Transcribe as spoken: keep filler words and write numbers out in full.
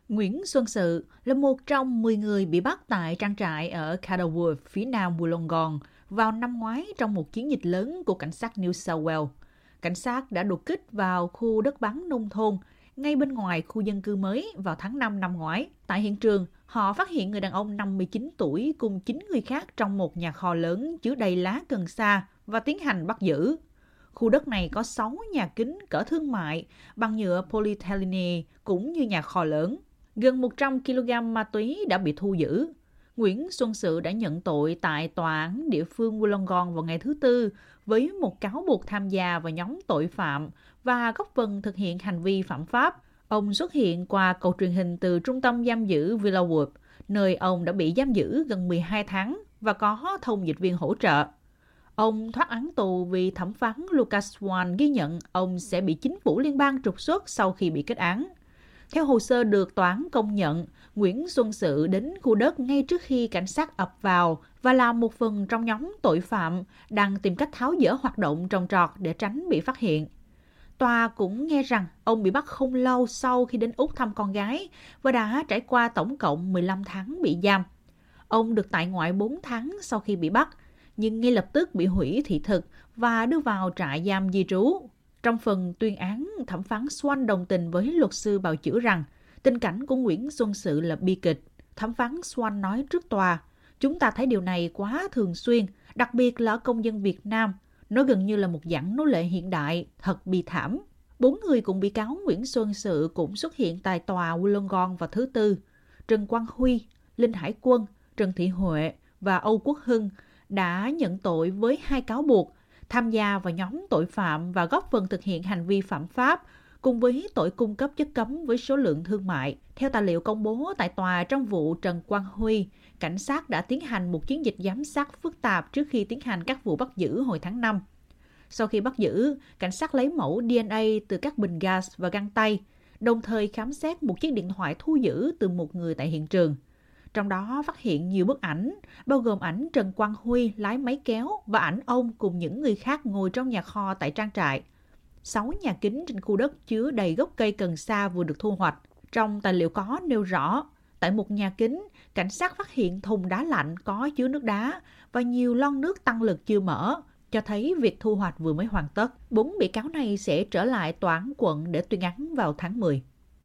Nguyễn Xuân Sự là một trong mười người bị bắt tại trang trại ở Caldwell, phía nam Wollongong vào năm ngoái trong một chiến dịch lớn của cảnh sát New South Wales. Cảnh sát đã đột kích vào khu đất bắn nông thôn ngay bên ngoài khu dân cư mới vào tháng năm năm ngoái. Tại hiện trường, họ phát hiện người đàn ông năm mươi chín tuổi cùng chín người khác trong một nhà kho lớn chứa đầy lá cần sa và tiến hành bắt giữ. Khu đất này có sáu nhà kính cỡ thương mại bằng nhựa polyethylene cũng như nhà kho lớn. Gần một trăm ki lô gam ma túy đã bị thu giữ. Nguyễn Xuân Sự đã nhận tội tại tòa án địa phương Wollongong vào ngày thứ Tư với một cáo buộc tham gia vào nhóm tội phạm và góp phần thực hiện hành vi phạm pháp. Ông xuất hiện qua cầu truyền hình từ trung tâm giam giữ Villawood, nơi ông đã bị giam giữ gần mười hai tháng và có thông dịch viên hỗ trợ. Ông thoát án tù vì thẩm phán Lucas Swan ghi nhận ông sẽ bị chính phủ liên bang trục xuất sau khi bị kết án. Theo hồ sơ được tòa án công nhận, Nguyễn Xuân Sự đến khu đất ngay trước khi cảnh sát ập vào và là một phần trong nhóm tội phạm đang tìm cách tháo dỡ hoạt động trồng trọt để tránh bị phát hiện. Tòa cũng nghe rằng ông bị bắt không lâu sau khi đến Úc thăm con gái và đã trải qua tổng cộng mười lăm tháng bị giam. Ông được tại ngoại bốn tháng sau khi bị bắt, nhưng ngay lập tức bị hủy thị thực và đưa vào trại giam di trú. Trong phần tuyên án, thẩm phán Swan đồng tình với luật sư bào chữa rằng tình cảnh của Nguyễn Xuân Sự là bi kịch. Thẩm phán Swan nói trước tòa, chúng ta thấy điều này quá thường xuyên, đặc biệt là ở công dân Việt Nam. Nó gần như là một dạng nô lệ hiện đại, thật bi thảm. Bốn người cùng bị cáo Nguyễn Xuân Sự cũng xuất hiện tại tòa Wollongong vào thứ Tư. Trần Quang Huy, Linh Hải Quân, Trần Thị Huệ và Âu Quốc Hưng đã nhận tội với hai cáo buộc tham gia vào nhóm tội phạm và góp phần thực hiện hành vi phạm pháp, cùng với tội cung cấp chất cấm với số lượng thương mại. Theo tài liệu công bố tại tòa trong vụ Trần Quang Huy, cảnh sát đã tiến hành một chiến dịch giám sát phức tạp trước khi tiến hành các vụ bắt giữ hồi tháng năm. Sau khi bắt giữ, cảnh sát lấy mẫu đê en a từ các bình gas và găng tay, đồng thời khám xét một chiếc điện thoại thu giữ từ một người tại hiện trường. Trong đó phát hiện nhiều bức ảnh, bao gồm ảnh Trần Quang Huy lái máy kéo và ảnh ông cùng những người khác ngồi trong nhà kho tại trang trại. Sáu nhà kính trên khu đất chứa đầy gốc cây cần sa vừa được thu hoạch. Trong tài liệu có nêu rõ, tại một nhà kính, cảnh sát phát hiện thùng đá lạnh có chứa nước đá và nhiều lon nước tăng lực chưa mở, cho thấy việc thu hoạch vừa mới hoàn tất. Bốn bị cáo này sẽ trở lại tòa án quận để tuyên án vào tháng mười.